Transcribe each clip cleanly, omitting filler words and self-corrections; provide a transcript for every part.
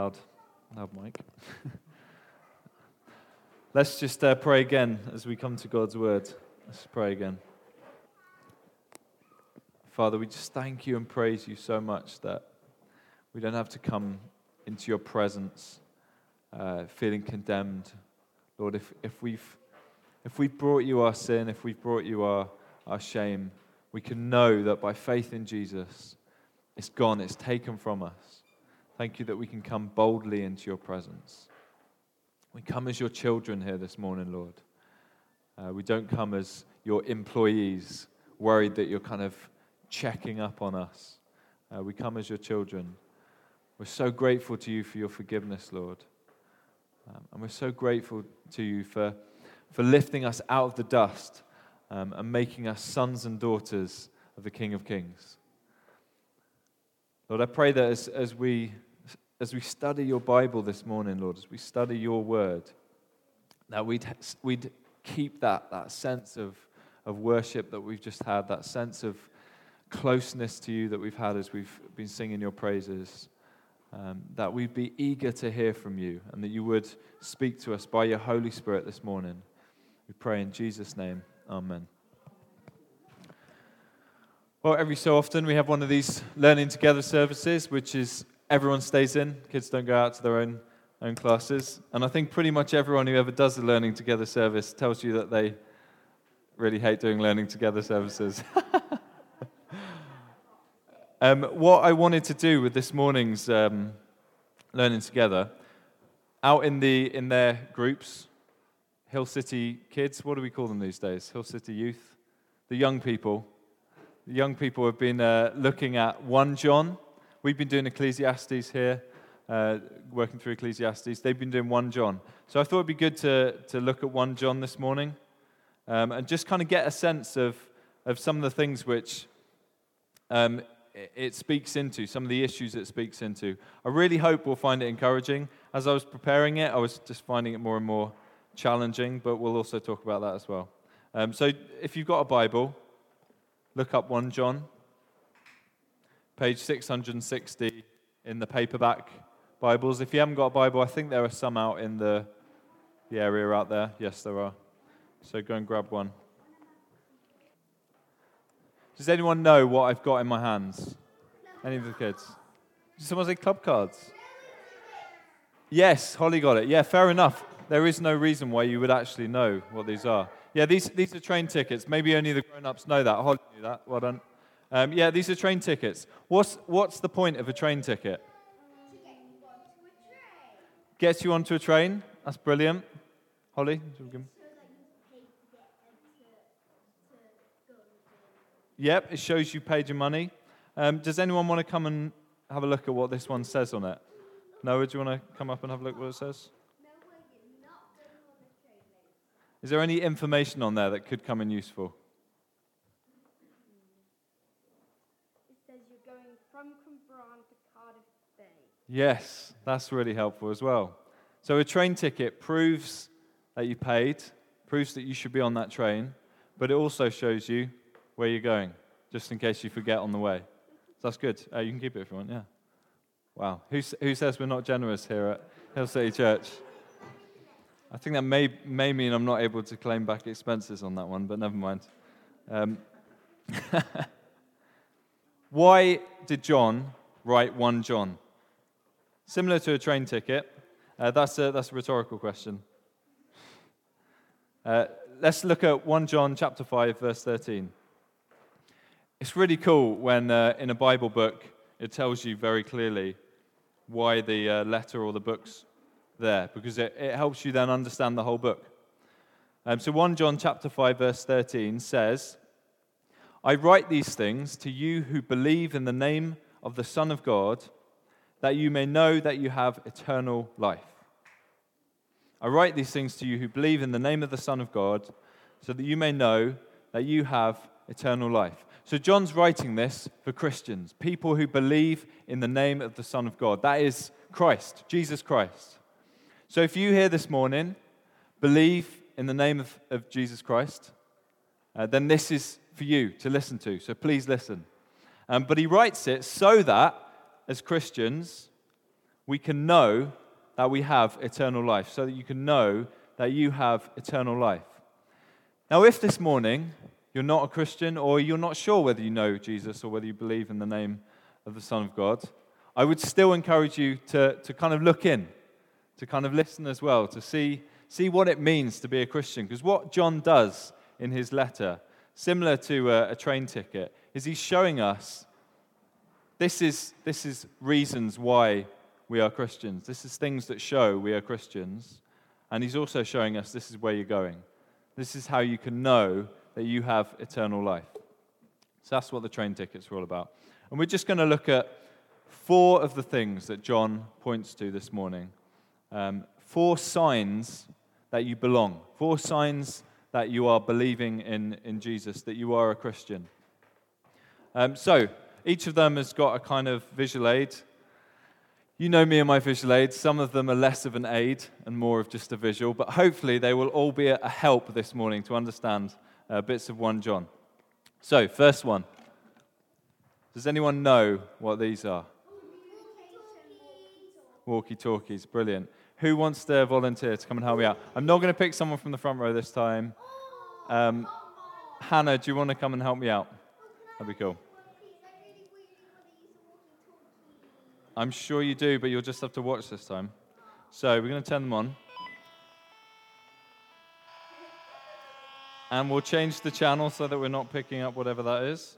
Loud mic. Let's just pray again as we come to God's word. Let's pray again. Father, we just thank you and praise you so much that we don't have to come into your presence feeling condemned. Lord, if we've brought you our sin, if we've brought you our shame, we can know that by faith in Jesus, it's gone, it's taken from us. Thank you that we can come boldly into your presence. We come as your children here this morning, Lord. We don't come as your employees, worried that you're kind of checking up on us. We come as your children. We're so grateful to you for your forgiveness, Lord. And we're so grateful to you for lifting us out of the dust and making us sons and daughters of the King of Kings. Lord, I pray that as we study your Bible this morning, Lord, as we study your word, that we'd keep that sense of worship that we've just had, that sense of closeness to you that we've had as we've been singing your praises, that we'd be eager to hear from you and that you would speak to us by your Holy Spirit this morning. We pray in Jesus' name, amen. Well, every so often we have one of these learning together services, which is everyone stays in. Kids don't go out to their own classes. And I think pretty much everyone who ever does the learning together service tells you that they really hate doing learning together services. What I wanted to do with this morning's learning together, out in their groups, Hill City kids, what do we call them these days? Hill City youth, the young people. The young people have been looking at 1 John. We've been doing Ecclesiastes here, working through Ecclesiastes. They've been doing 1 John. So I thought it'd be good to look at 1 John this morning and just kind of get a sense of some of the things which it speaks into, some of the issues it speaks into. I really hope we'll find it encouraging. As I was preparing it, I was just finding it more and more challenging, but we'll also talk about that as well. So if you've got a Bible, look up 1 John, page 660 in the paperback Bibles. If you haven't got a Bible, I think there are some out in the area out there. Yes, there are. So go and grab one. Does anyone know what I've got in my hands? Any of the kids? Did someone say club cards? Yes, Holly got it. Yeah, fair enough. There is no reason why you would actually know what these are. Yeah, these are train tickets. Maybe only the grown-ups know that. Holly knew that. Well done. Yeah, these are train tickets. What's the point of a train ticket? To get you onto a train. Gets you onto a train? That's brilliant. Holly? So that you pay to get to go. Yep, it shows you paid your money. Does anyone want to come and have a look at what this one says on it? Noah, do you want to come up and have a look at what it says? No, you're not going on a train, mate. Is there any information on there that could come in useful? It says you're going from Cwmbran to Cardiff Bay. Yes, that's really helpful as well. So a train ticket proves that you paid, proves that you should be on that train, but it also shows you where you're going, just in case you forget on the way. So that's good. You can keep it if you want, yeah. Wow. Who says we're not generous here at Hill City Church? I think that may mean I'm not able to claim back expenses on that one, but never mind. Why did John write 1 John? Similar to a train ticket. That's a rhetorical question. Let's look at 1 John chapter 5, verse 13. It's really cool when in a Bible book it tells you very clearly why the letter or the book's there, because it helps you then understand the whole book. So 1 John chapter 5, verse 13 says, I write these things to you who believe in the name of the Son of God, that you may know that you have eternal life. I write these things to you who believe in the name of the Son of God, so that you may know that you have eternal life. So John's writing this for Christians, people who believe in the name of the Son of God. That is Christ, Jesus Christ. So if you here this morning believe in the name of Jesus Christ, then this is for you to listen to. So please listen. But he writes it so that, as Christians, we can know that we have eternal life, so that you can know that you have eternal life. Now, if this morning you're not a Christian, or you're not sure whether you know Jesus or whether you believe in the name of the Son of God, I would still encourage you to kind of look in, to kind of listen as well, to see what it means to be a Christian. Because what John does in his letter, similar to a train ticket, is he's showing us this is reasons why we are Christians. This is things that show we are Christians. And he's also showing us this is where you're going. This is how you can know that you have eternal life. So that's what the train tickets are all about. And we're just going to look at 4 of the things that John points to this morning. 4 signs that you belong. 4 signs that you are believing in Jesus, that you are a Christian. So each of them has got a kind of visual aid. You know me and my visual aids. Some of them are less of an aid and more of just a visual, but hopefully they will all be a help this morning to understand bits of 1 John. So, first one. Does anyone know what these are? Walkie-talkies, brilliant. Who wants to volunteer to come and help me out? I'm not going to pick someone from the front row this time. Hannah, do you want to come and help me out? That'd be cool. I'm sure you do, but you'll just have to watch this time. So we're going to turn them on. And we'll change the channel so that we're not picking up whatever that is.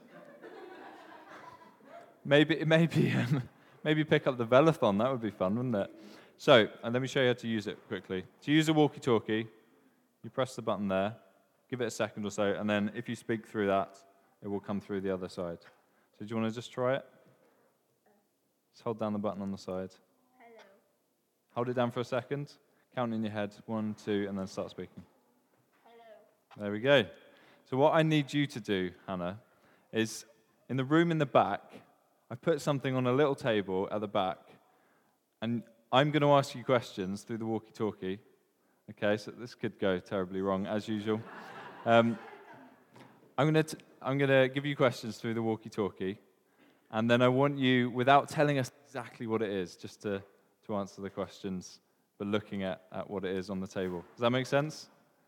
Maybe pick up the Velathon. That would be fun, wouldn't it? So, and let me show you how to use it quickly. To use a walkie-talkie, you press the button there, give it a second or so, and then if you speak through that, it will come through the other side. So do you want to just try it? Just hold down the button on the side. Hello. Hold it down for a second. Count in your head. 1, 2, and then start speaking. Hello. There we go. So what I need you to do, Hannah, is in the room in the back, I've put something on a little table at the back, and I'm going to ask you questions through the walkie-talkie. Okay, so this could go terribly wrong, as usual. I'm going to give you questions through the walkie-talkie. And then I want you, without telling us exactly what it is, just to answer the questions, but looking at what it is on the table. Does that make sense?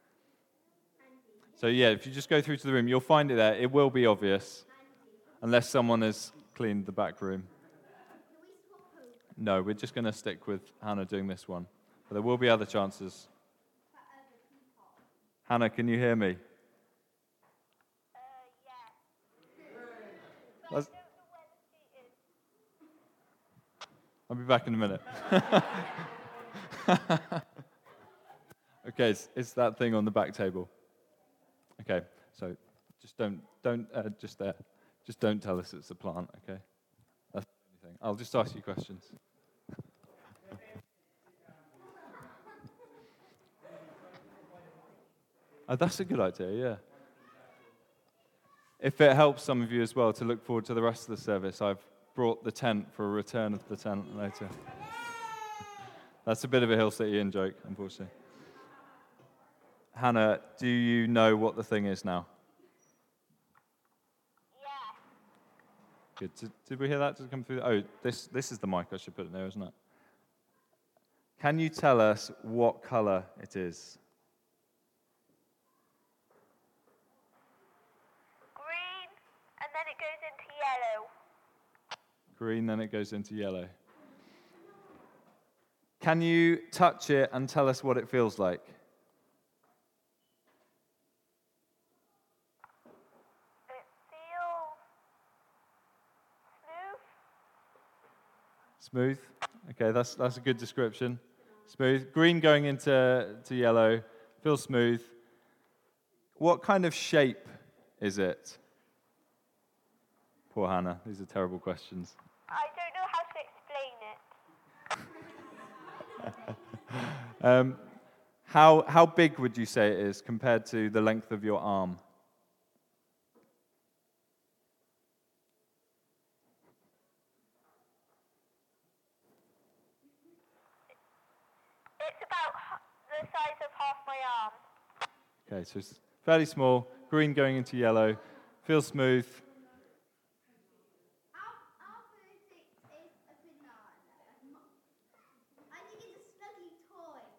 So yeah, if you just go through to the room, you'll find it there. It will be obvious, unless someone has cleaned the back room. No, we're just going to stick with Hannah doing this one. But there will be other chances. Hannah, can you hear me? Yeah. I'll be back in a minute. Okay, it's that thing on the back table. Okay, so just don't tell us it's a plant. Okay, that's the only thing. I'll just ask you questions. Oh, that's a good idea. Yeah. If it helps some of you as well to look forward to the rest of the service, I've brought the tent for a return of the tent later. That's a bit of a Hill City Inn joke, unfortunately. Hannah, do you know what the thing is now? Yeah. Good. Did we hear that? Did it come through? Oh, this is the mic. I should put it there, isn't it? Can you tell us what color it is? Green, and then it goes into yellow. Green, then it goes into yellow. Can you touch it and tell us what it feels like? It feels smooth. Smooth. Okay, that's a good description. Smooth. Green going into yellow. Feels smooth. What kind of shape is it? Poor Hannah. These are terrible questions. I don't know how to explain it. How big would you say it is compared to the length of your arm? It's about the size of half my arm. Okay, so it's fairly small. Green going into yellow. Feels smooth.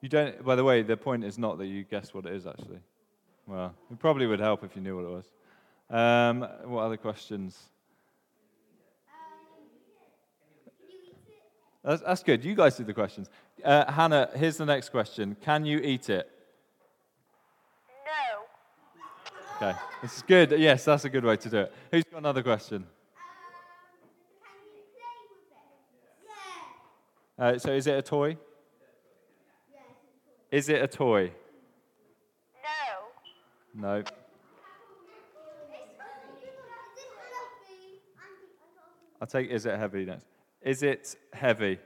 You don't. By the way, the point is not that you guess what it is, actually. Well, it probably would help if you knew what it was. What other questions? That's good. You guys do the questions. Hannah, here's the next question. Can you eat it? No. Okay, this is good. Yes, that's a good way to do it. Who's got another question? Can you play with it? Yeah. So is it a toy? Yes. Is it a toy? No. No. Is it fluffy? I'll take is it heavy next. Is it heavy?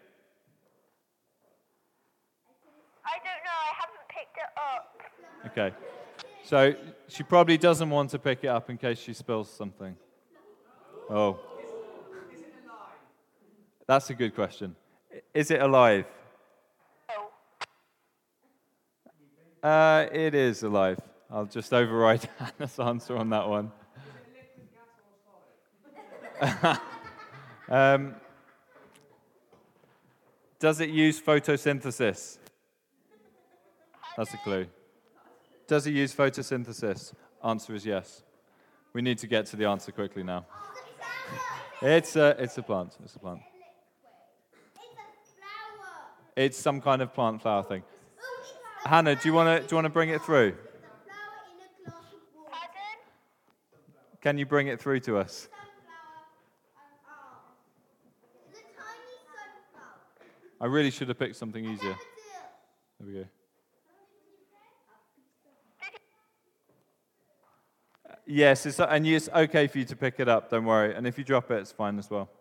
I don't know. I haven't picked it up. Okay. So she probably doesn't want to pick it up in case she spills something. Oh. That's a good question. Is it alive? No. It is alive. I'll just override Hannah's answer on that one. Does it use photosynthesis? That's a clue. Does it use photosynthesis? Answer is yes. We need to get to the answer quickly now. It's a plant. It's a plant. It's a flower. It's some kind of plant flower thing. Hannah, do you want to bring it through? It's a flower in a glass of water. Pardon? Can you bring it through to us? Sunflower. It's a tiny sunflower. I really should have picked something easier. Daffodil. There we go. Yes, and it's okay for you to pick it up, don't worry. And if you drop it, it's fine as well.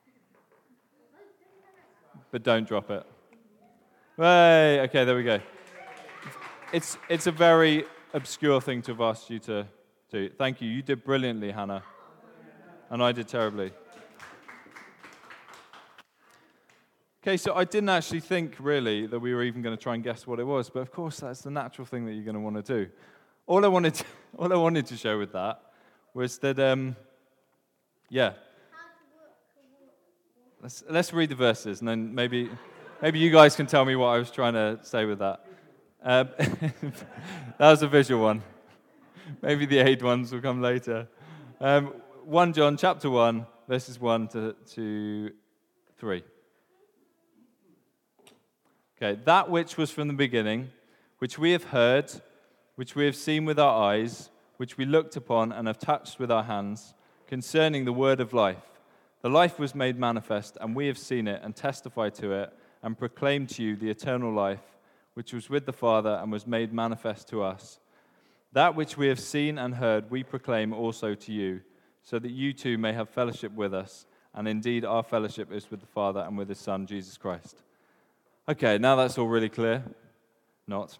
But don't drop it. Hey, okay, there we go. It's a very obscure thing to have asked you to do. Thank you. You did brilliantly, Hannah. And I did terribly. Okay, so I didn't actually think, really, that we were even going to try and guess what it was. But, of course, that's the natural thing that you're going to want to do. All I wanted to show with that was that, Let's read the verses, and then maybe you guys can tell me what I was trying to say with that. That was a visual one. Maybe the aid ones will come later. 1 John chapter 1, verses 1 to 3. Okay, that which was from the beginning, which we have heard, which we have seen with our eyes, which we looked upon and have touched with our hands, concerning the word of life. The life was made manifest, and we have seen it and testified to it, and proclaimed to you the eternal life, which was with the Father and was made manifest to us. That which we have seen and heard we proclaim also to you, so that you too may have fellowship with us, and indeed our fellowship is with the Father and with His Son, Jesus Christ. Okay, now that's all really clear. Not.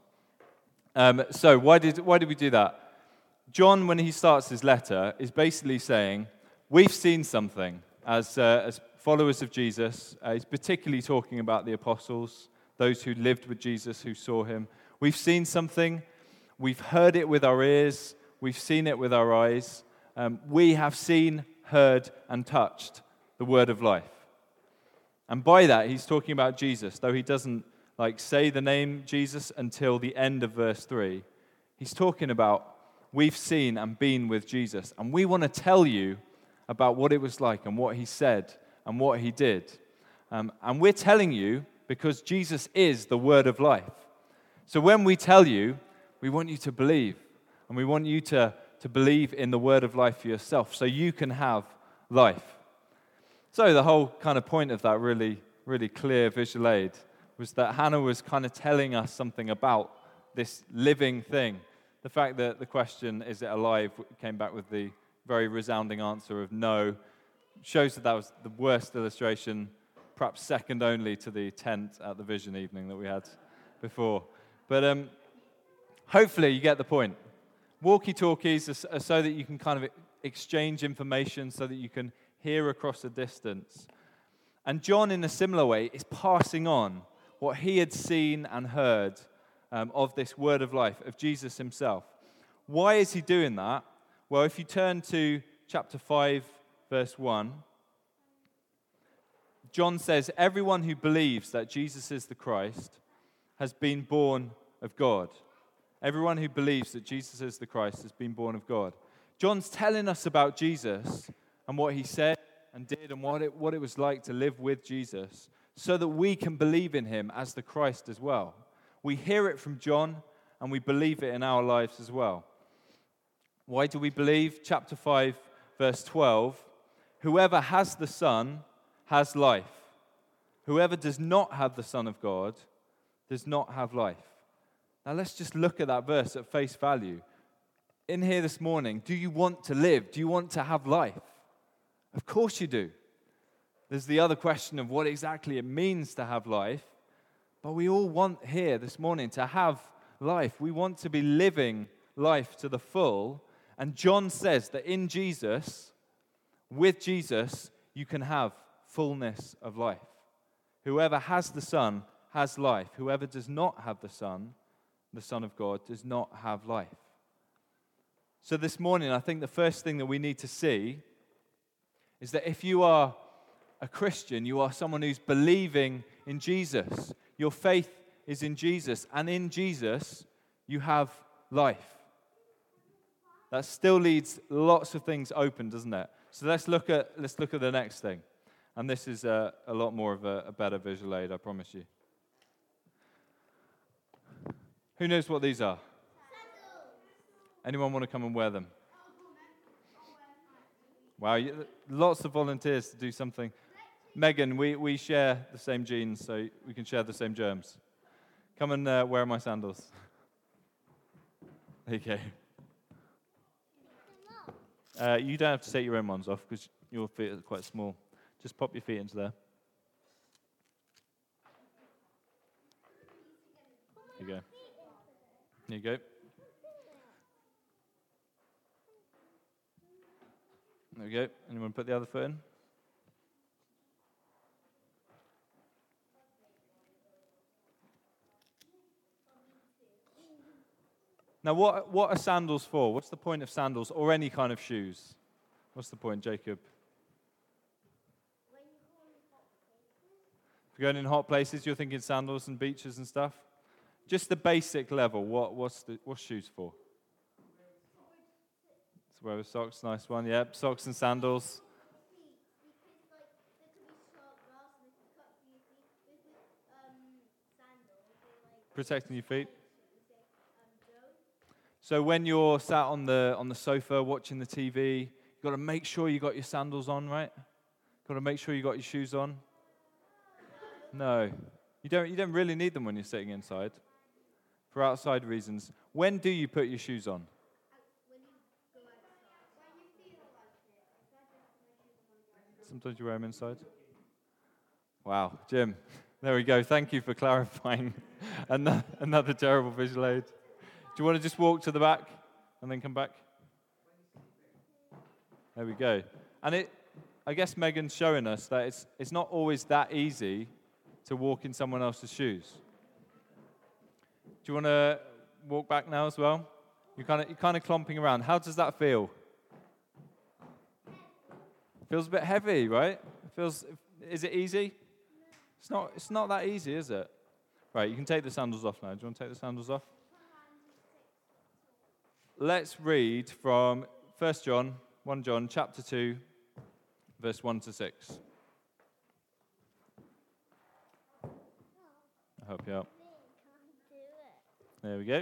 So why did we do that? John, when he starts his letter, is basically saying, we've seen something as followers of Jesus. He's particularly talking about the apostles, those who lived with Jesus, who saw him. We've seen something. We've heard it with our ears. We've seen it with our eyes. We have seen, heard, and touched the word of life. And by that, he's talking about Jesus, though he doesn't say the name Jesus until the end of verse 3. He's talking about we've seen and been with Jesus, and we want to tell you about what it was like and what he said and what he did. And we're telling you because Jesus is the word of life. So when we tell you, we want you to believe, and we want you to believe in the word of life for yourself so you can have life. So the whole kind of point of that really, really clear visual aid was that Hannah was kind of telling us something about this living thing. The fact that the question, is it alive, came back with the very resounding answer of no, shows that was the worst illustration, perhaps second only to the tent at the vision evening that we had before. But hopefully you get the point. Walkie-talkies are so that you can kind of exchange information, so that you can hear across a distance. And John, in a similar way, is passing on what he had seen and heard of this word of life, of Jesus himself. Why is he doing that? Well, if you turn to chapter 5, verse 1, John says, everyone who believes that Jesus is the Christ has been born of God. Everyone who believes that Jesus is the Christ has been born of God. John's telling us about Jesus and what he said and did and what it was like to live with Jesus so that we can believe in him as the Christ as well. We hear it from John and we believe it in our lives as well. Why do we believe? Chapter 5, verse 12. Whoever has the Son has life. Whoever does not have the Son of God does not have life. Now let's just look at that verse at face value. In here this morning, do you want to live? Do you want to have life? Of course you do. There's the other question of what exactly it means to have life. But we all want here this morning to have life. We want to be living life to the full. And John says that in Jesus, with Jesus, you can have fullness of life. Whoever has the Son has life. Whoever does not have the Son of God, does not have life. So this morning, I think the first thing that we need to see is that if you are a Christian, you are someone who's believing in Jesus. Your faith is in Jesus, and in Jesus, you have life. That still leaves lots of things open, doesn't it? So let's look at the next thing. And this is a lot more of a better visual aid, I promise you. Who knows what these are? Anyone want to come and wear them? Wow, lots of volunteers to do something. Megan, we share the same genes, so we can share the same germs. Come and wear my sandals. There you go. You don't have to take your own ones off because your feet are quite small. Just pop your feet into there. There you go. There you go. There we go. Anyone put the other foot in? Now, what are sandals for? What's the point of sandals or any kind of shoes? What's the point, Jacob? If you're going in hot places, you're thinking sandals and beaches and stuff? Just the basic level, what's shoes for? To wear with socks, nice one. Yep, socks and sandals. Protecting your feet. So when you're sat on the sofa watching the TV, you've got to make sure you got your sandals on, right? Got to make sure you got your shoes on. No, you don't really need them when you're sitting inside. For outside reasons. When do you put your shoes on? Sometimes you wear them inside. Wow, Jim. There we go. Thank you for clarifying. Another terrible visual aid. Do you want to just walk to the back and then come back? There we go. And I guess Megan's showing us that it's not always that easy to walk in someone else's shoes. Do you want to walk back now as well? You're kind of clomping around. How does that feel? Feels a bit heavy, right? Is it easy? It's not that easy, is it? Right, you can take the sandals off now. Do you want to take the sandals off? Let's read from 1 John chapter 2, verse 1 to 6. I'll help you out. There we go.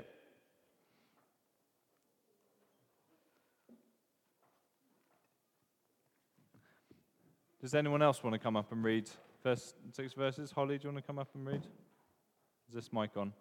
Does anyone else want to come up and read first 6 verses? Holly, do you want to come up and read? Is this mic on?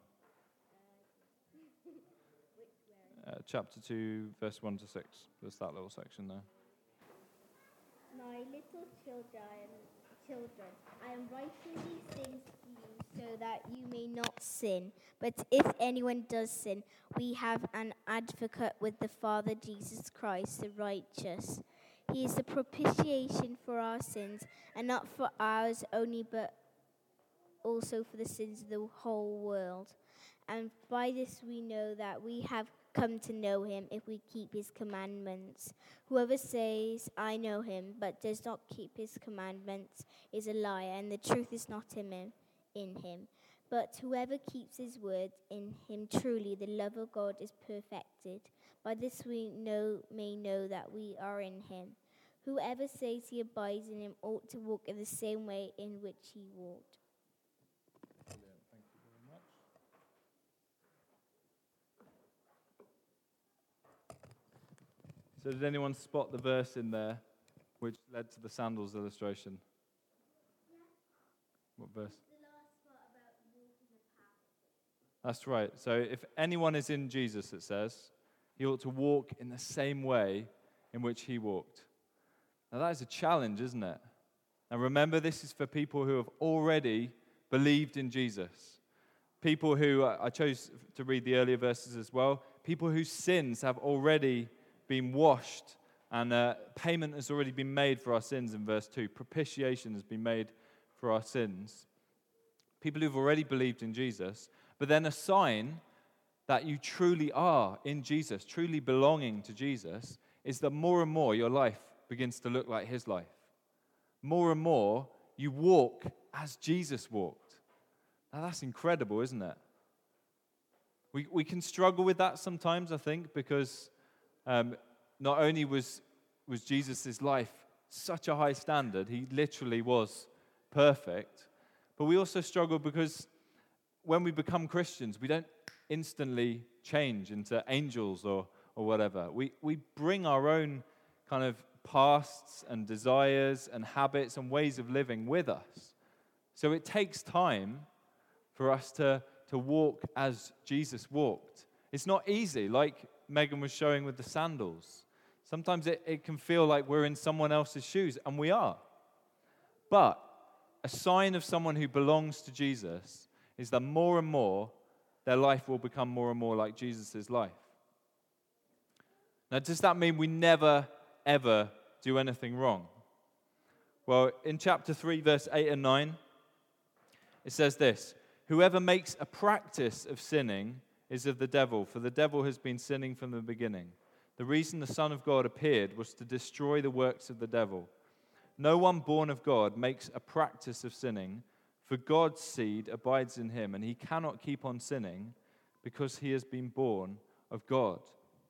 Chapter 2, verse 1 to 6. There's that little section there. My little children, I am writing these things to you so that you may not sin. But if anyone does sin, we have an advocate with the Father, Jesus Christ, the righteous. He is the propitiation for our sins, and not for ours only, but also for the sins of the whole world. And by this we know that we have come to know him if we keep his commandments. Whoever says, I know him, but does not keep his commandments is a liar, and the truth is not in him. But whoever keeps his word, in him truly the love of God is perfected. By this we may know that we are in him. Whoever says he abides in him ought to walk in the same way in which he walked. Brilliant. Thank you very much. So did anyone spot the verse in there which led to the sandals illustration? What verse? That's right. So if anyone is in Jesus, it says, he ought to walk in the same way in which he walked. Now that is a challenge, isn't it? And remember, this is for people who have already believed in Jesus. People who, I chose to read the earlier verses as well, people whose sins have already been washed and payment has already been made for our sins in verse 2. Propitiation has been made for our sins. People who've already believed in Jesus. But then a sign that you truly are in Jesus, truly belonging to Jesus, is that more and more your life begins to look like his life. More and more you walk as Jesus walked. Now that's incredible, isn't it? We can struggle with that sometimes, I think, because not only was Jesus' life such a high standard, he literally was perfect, but we also struggle because when we become Christians, we don't instantly change into angels or whatever. We bring our own kind of pasts and desires and habits and ways of living with us. So it takes time for us to walk as Jesus walked. It's not easy, like Megan was showing with the sandals. Sometimes it can feel like we're in someone else's shoes, and we are. But a sign of someone who belongs to Jesus is that more and more their life will become more and more like Jesus' life. Now, does that mean we never, ever do anything wrong? Well, in chapter 3, verse 8 and 9, it says this: whoever makes a practice of sinning is of the devil, for the devil has been sinning from the beginning. The reason the Son of God appeared was to destroy the works of the devil. No one born of God makes a practice of sinning, for God's seed abides in him, and he cannot keep on sinning because he has been born of God.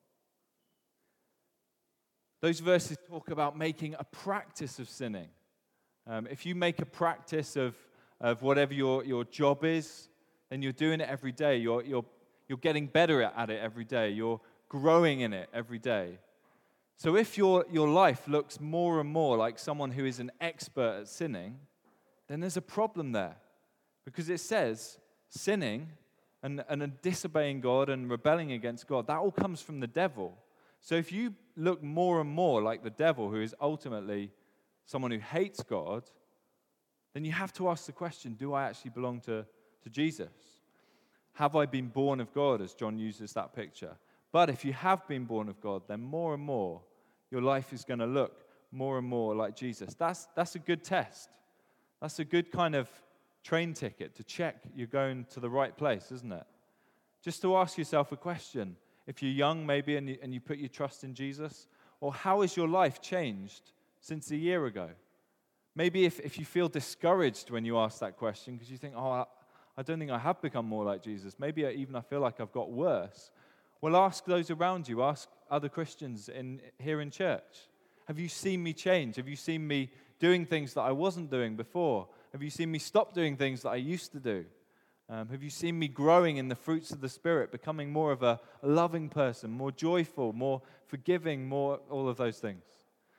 Those verses talk about making a practice of sinning. If you make a practice of whatever your job is, then you're doing it every day. You're getting better at it every day. You're growing in it every day. So if your life looks more and more like someone who is an expert at sinning, then there's a problem there. Because it says sinning and disobeying God and rebelling against God, that all comes from the devil. So if you look more and more like the devil, who is ultimately someone who hates God, then you have to ask the question, do I actually belong to Jesus? Have I been born of God, as John uses that picture? But if you have been born of God, then more and more your life is going to look more and more like Jesus. That's a good test. That's a good kind of train ticket to check you're going to the right place, isn't it? Just to ask yourself a question. If you're young, maybe, and you put your trust in Jesus, or how has your life changed since a year ago? Maybe if you feel discouraged when you ask that question because you think, I don't think I have become more like Jesus. Maybe I feel like I've got worse. Well, ask those around you. Ask other Christians here in church. Have you seen me change? Have you seen me doing things that I wasn't doing before? Have you seen me stop doing things that I used to do? Have you seen me growing in the fruits of the Spirit, becoming more of a loving person, more joyful, more forgiving, more all of those things?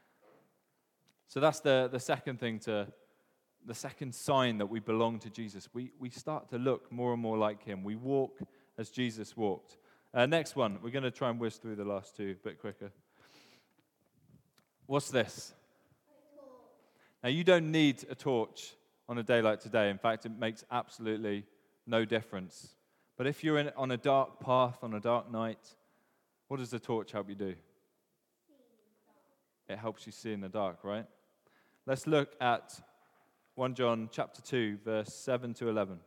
So that's the second thing the second sign that we belong to Jesus. We start to look more and more like him. We walk as Jesus walked. Next one, we're going to try and whiz through the last two a bit quicker. What's this? Now, you don't need a torch on a day like today. In fact, it makes absolutely no difference. But if you're on a dark path, on a dark night, what does the torch help you do? It helps you see in the dark, right? Let's look at 1 John chapter 2, verse 7 to 11.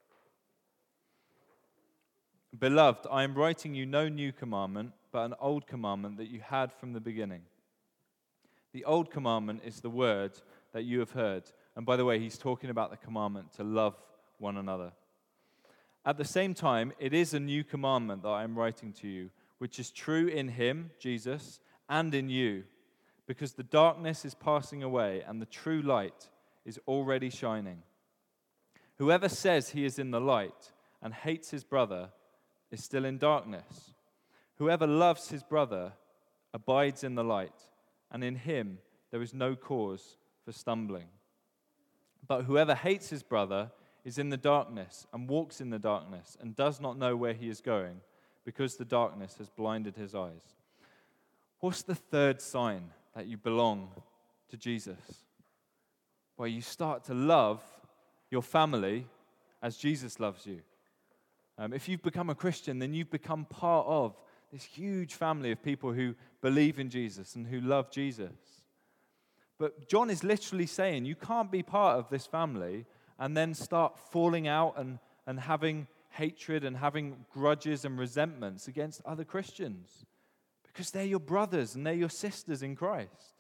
Beloved, I am writing you no new commandment, but an old commandment that you had from the beginning. The old commandment is the word that you have heard. And by the way, he's talking about the commandment to love one another. At the same time, it is a new commandment that I am writing to you, which is true in him, Jesus, and in you, because the darkness is passing away and the true light is already shining. Whoever says he is in the light and hates his brother is still in darkness. Whoever loves his brother abides in the light, and in him there is no cause for stumbling. But whoever hates his brother is in the darkness and walks in the darkness and does not know where he is going, because the darkness has blinded his eyes. What's the third sign that you belong to Jesus? Well, you start to love your family as Jesus loves you. If you've become a Christian, then you've become part of this huge family of people who believe in Jesus and who love Jesus. But John is literally saying you can't be part of this family and then start falling out and having hatred and having grudges and resentments against other Christians, because they're your brothers and they're your sisters in Christ.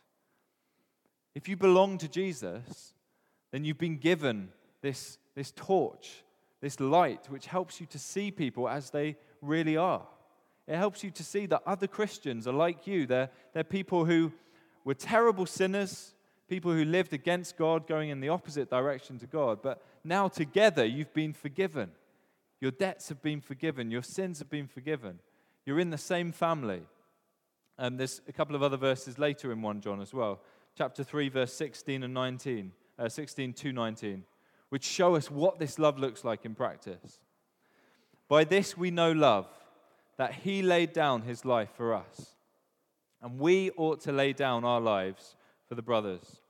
If you belong to Jesus, then you've been given this torch, this light, which helps you to see people as they really are. It helps you to see that other Christians are like you. They're people who were terrible sinners, people who lived against God, going in the opposite direction to God. But now together you've been forgiven. Your debts have been forgiven. Your sins have been forgiven. You're in the same family. And there's a couple of other verses later in 1 John as well. Chapter 3, verse 16 and 19, 16 to 19, which show us what this love looks like in practice. By this we know love, that he laid down his life for us. And we ought to lay down our lives for the brothers.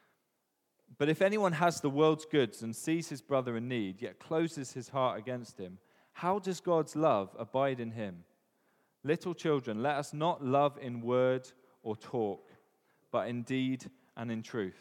But if anyone has the world's goods and sees his brother in need, yet closes his heart against him, how does God's love abide in him? Little children, let us not love in word or talk, but in deed and in truth.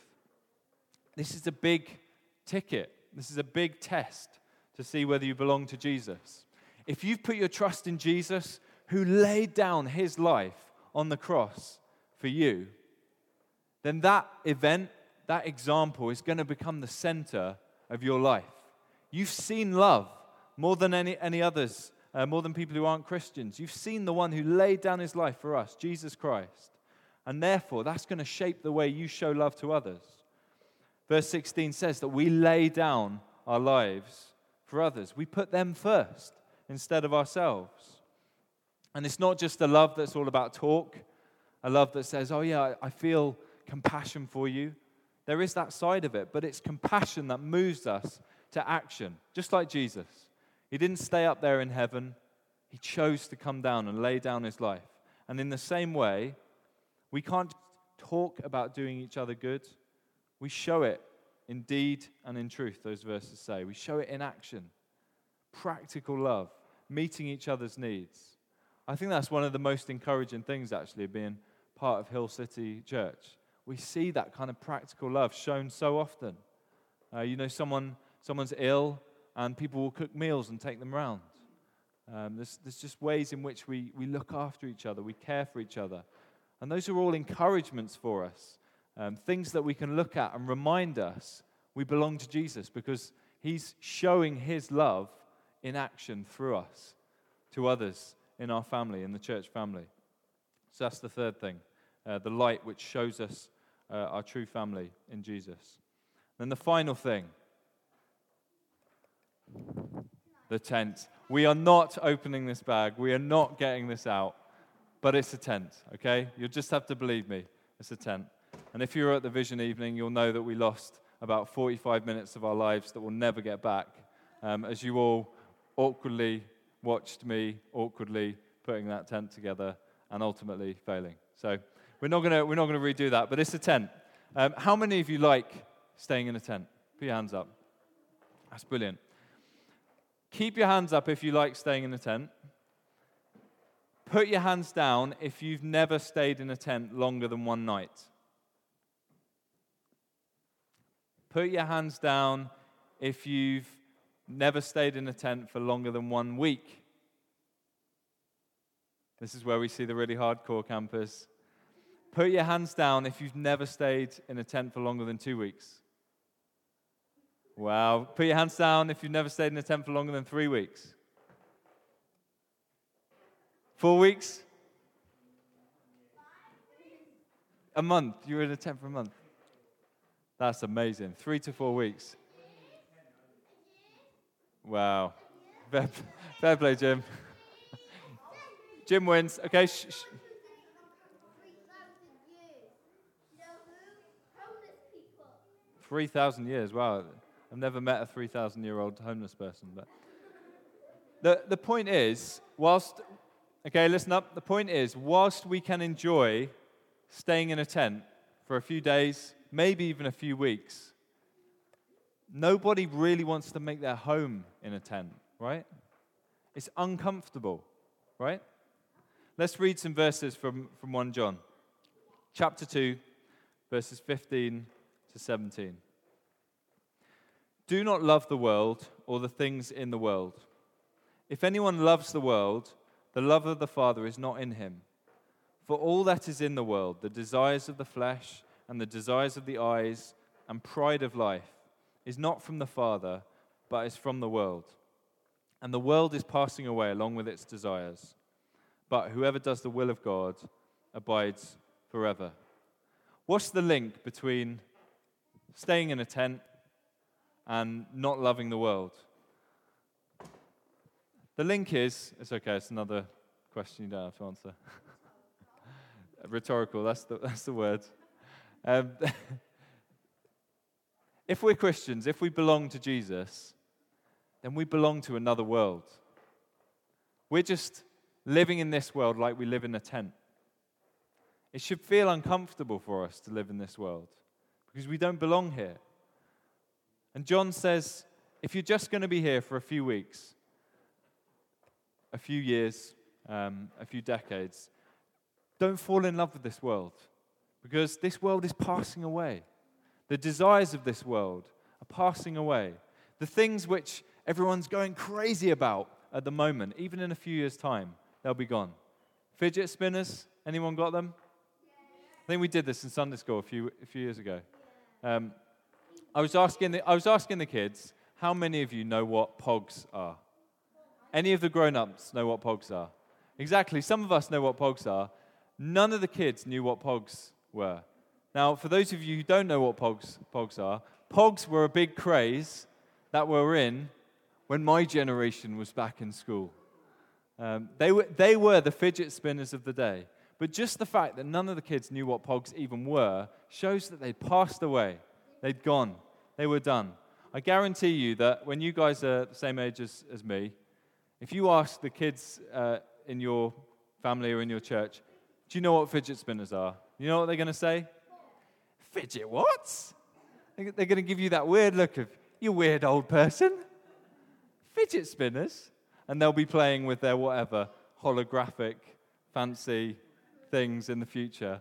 This is a big ticket. This is a big test to see whether you belong to Jesus. If you've put your trust in Jesus, who laid down his life on the cross for you, then that event, that example is going to become the center of your life. You've seen love more than any others, more than people who aren't Christians. You've seen the one who laid down his life for us, Jesus Christ. And therefore, that's going to shape the way you show love to others. Verse 16 says that we lay down our lives for others. We put them first instead of ourselves. And it's not just a love that's all about talk, a love that says, oh yeah, I feel compassion for you. There is that side of it, but it's compassion that moves us to action, just like Jesus. He didn't stay up there in heaven. He chose to come down and lay down his life. And in the same way, we can't talk about doing each other good. We show it in deed and in truth, those verses say. We show it in action. Practical love, meeting each other's needs. I think that's one of the most encouraging things, actually, of being part of Hill City Church. We see that kind of practical love shown so often. Someone's ill, and people will cook meals and take them round. There's just ways in which we look after each other, we care for each other. And those are all encouragements for us, things that we can look at and remind us we belong to Jesus, because he's showing his love in action through us to others in our family, in the church family. So that's the third thing, the light which shows us our true family in Jesus. Then the final thing, the tent. We are not opening this bag. We are not getting this out. But it's a tent, okay? You'll just have to believe me. It's a tent. And if you were at the vision evening, you'll know that we lost about 45 minutes of our lives that we'll never get back, as you all awkwardly watched me awkwardly putting that tent together and ultimately failing. So we're not going to redo that, but it's a tent. How many of you like staying in a tent? Put your hands up. That's brilliant. Keep your hands up if you like staying in a tent. Put your hands down if you've never stayed in a tent longer than one night. Put your hands down if you've never stayed in a tent for longer than 1 week. This is where we see the really hardcore campers. Put your hands down if you've never stayed in a tent for longer than 2 weeks. Wow. Put your hands down if you've never stayed in a tent for longer than 3 weeks. 4 weeks? A month. You were in a tent for a month. That's amazing. 3 to 4 weeks. Wow. Fair play, Jim. Jim wins. Okay. 3,000 years. Wow. I've never met a 3,000-year-old homeless person. But the point is, okay, listen up. The point is, whilst we can enjoy staying in a tent for a few days, maybe even a few weeks, nobody really wants to make their home in a tent, right? It's uncomfortable, right? Let's read some verses from 1 John. Chapter 2, verses 15 to 17. Do not love the world or the things in the world. If anyone loves the world, the love of the Father is not in him. For all that is in the world, the desires of the flesh and the desires of the eyes and pride of life, is not from the Father, but is from the world. And the world is passing away along with its desires. But whoever does the will of God abides forever. What's the link between staying in a tent and not loving the world? The link is, it's okay, it's another question you don't have to answer. Rhetorical, that's the word. If we're Christians, if we belong to Jesus, then we belong to another world. We're just living in this world like we live in a tent. It should feel uncomfortable for us to live in this world because we don't belong here. And John says, if you're just going to be here for a few weeks, a few years, a few decades, don't fall in love with this world because this world is passing away. The desires of this world are passing away. The things which everyone's going crazy about at the moment, even in a few years' time, they'll be gone. Fidget spinners, anyone got them? I think we did this in Sunday school a few years ago. I was asking the kids, how many of you know what pogs are? Any of the grown-ups know what pogs are? Exactly, some of us know what pogs are. None of the kids knew what pogs were. Now, for those of you who don't know what pogs are, pogs were a big craze that we're in when my generation was back in school. They were the fidget spinners of the day. But just the fact that none of the kids knew what pogs even were shows that they'd passed away. They'd gone. They were done. I guarantee you that when you guys are the same age as me, if you ask the kids in your family or in your church, do you know what fidget spinners are? You know what they're going to say? Fidget what? They're going to give you that weird look of, you weird old person. Fidget spinners. And they'll be playing with their whatever holographic, fancy things in the future.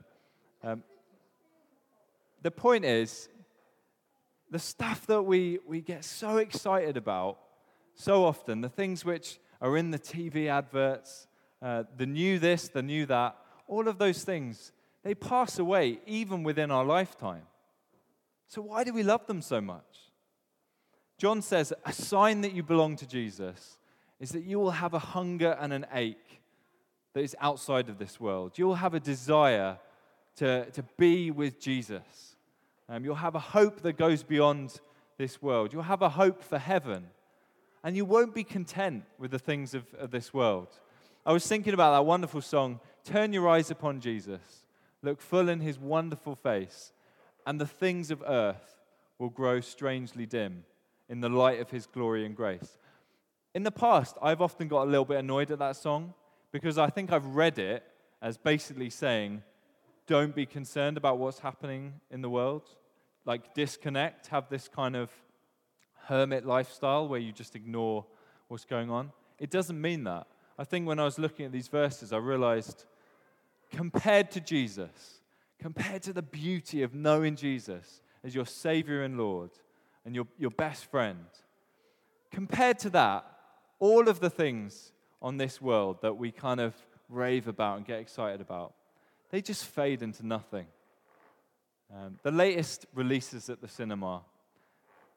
The point is, the stuff that we get so excited about so often, the things which are in the TV adverts, the new this, the new that, all of those things, they pass away even within our lifetime. So why do we love them so much? John says, a sign that you belong to Jesus is that you will have a hunger and an ache that is outside of this world. You'll have a desire to be with Jesus. You'll have a hope that goes beyond this world. You'll have a hope for heaven. And you won't be content with the things of this world. I was thinking about that wonderful song, Turn Your Eyes Upon Jesus, look full in his wonderful face, and the things of earth will grow strangely dim in the light of his glory and grace. In the past, I've often got a little bit annoyed at that song because I think I've read it as basically saying, don't be concerned about what's happening in the world. Like disconnect, have this kind of hermit lifestyle where you just ignore what's going on. It doesn't mean that. I think when I was looking at these verses, I realized compared to Jesus, compared to the beauty of knowing Jesus as your Savior and Lord and your best friend, compared to that, all of the things on this world that we kind of rave about and get excited about, they just fade into nothing. The latest releases at the cinema,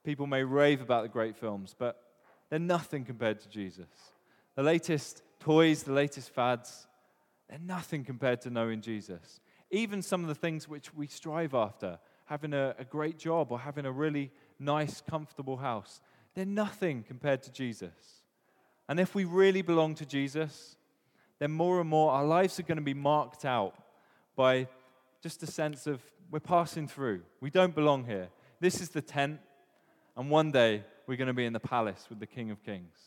people may rave about the great films, but they're nothing compared to Jesus. The latest toys, the latest fads, they're nothing compared to knowing Jesus. Even some of the things which we strive after, having a great job or having a really nice, comfortable house, they're nothing compared to Jesus. And if we really belong to Jesus, then more and more our lives are going to be marked out by just a sense of we're passing through. We don't belong here. This is the tent, and one day we're going to be in the palace with the King of Kings.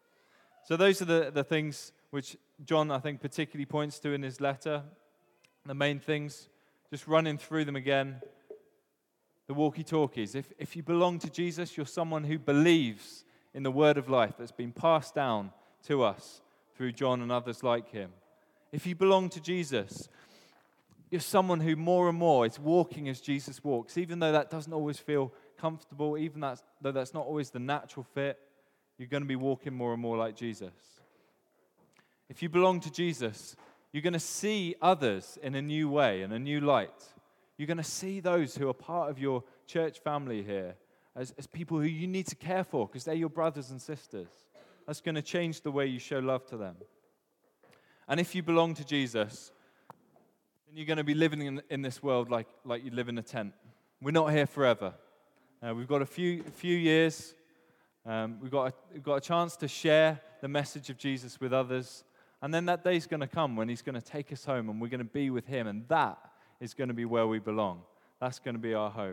So those are the things which John, I think, particularly points to in his letter. The main things, just running through them again. The walkie-talkies. If you belong to Jesus, you're someone who believes in the word of life that's been passed down to us through John and others like him. If you belong to Jesus, you're someone who more and more is walking as Jesus walks, even though that doesn't always feel comfortable, even though that's not always the natural fit, you're going to be walking more and more like Jesus. If you belong to Jesus, you're going to see others in a new way, in a new light. You're going to see those who are part of your church family here as people who you need to care for because they're your brothers and sisters. That's going to change the way you show love to them. And if you belong to Jesus, then you're going to be living in this world like you live in a tent. We're not here forever. We've got a few years. We've got a chance to share the message of Jesus with others. And then that day's going to come when he's going to take us home and we're going to be with him. And that is going to be where we belong. That's going to be our home.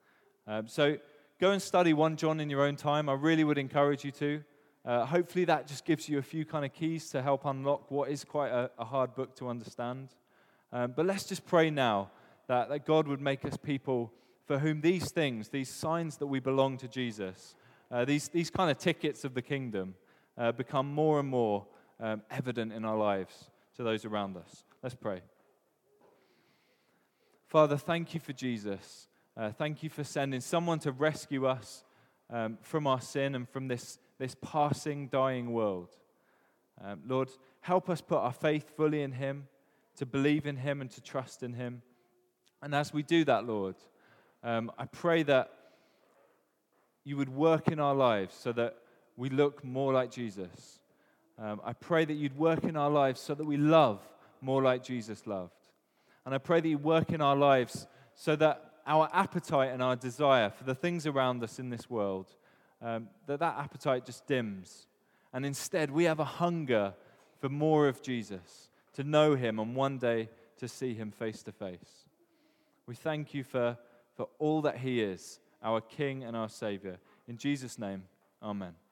So go and study 1 John in your own time. I really would encourage you to. Hopefully that just gives you a few kind of keys to help unlock what is quite a hard book to understand. But let's just pray now that God would make us people for whom these things, these signs that we belong to Jesus, these kind of tickets of the kingdom become more and more evident in our lives to those around us. Let's pray. Father, thank you for Jesus. Thank you for sending someone to rescue us from our sin and from this passing, dying world. Lord, help us put our faith fully in him, to believe in him and to trust in him. And as we do that, Lord, I pray that you would work in our lives so that we look more like Jesus. I pray that you'd work in our lives so that we love more like Jesus loved. And I pray that you work in our lives so that our appetite and our desire for the things around us in this world, that appetite just dims. And instead, we have a hunger for more of Jesus, to know him and one day to see him face to face. We thank you for all that he is, our King and our Savior. In Jesus' name, amen.